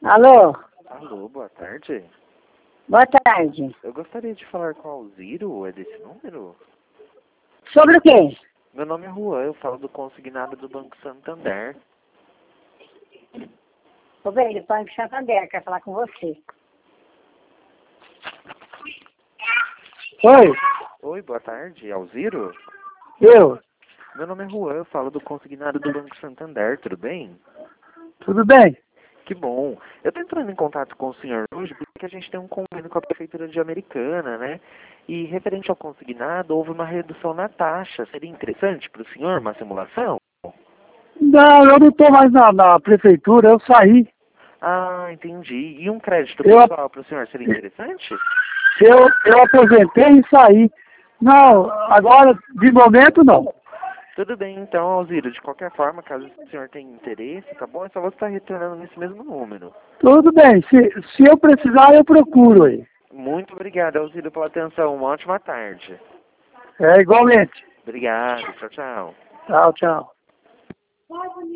Alô? Alô, boa tarde. Boa tarde. Eu gostaria de falar com o Alziro, é desse número? Sobre o quê? Meu nome é Juan, eu falo do consignado do Banco Santander. Ô, bem, do Banco Santander, quer falar com você. Oi, Oi, boa tarde, Alziro? eu. Meu nome é Juan, eu falo do consignado do Banco Santander, tudo bem? Tudo bem? Que bom. Eu estou entrando em contato com o senhor hoje porque a gente tem um convênio com a Prefeitura de Americana, né? E referente ao consignado, houve uma redução na taxa. Seria interessante para o senhor uma simulação? Não, eu não estou mais na prefeitura, eu saí. Ah, entendi. E um crédito Eu, pessoal para o senhor seria interessante? eu aposentei e saí. Não, agora, de momento, não. Tudo bem, então, Alziro. De qualquer forma, caso o senhor tenha interesse, tá bom? É só você estar retornando nesse mesmo número. Tudo bem, se eu precisar, eu procuro aí. Muito obrigado, Alziro, pela atenção. Uma ótima tarde. É igualmente. Obrigado. Tchau, tchau. Tchau, tchau.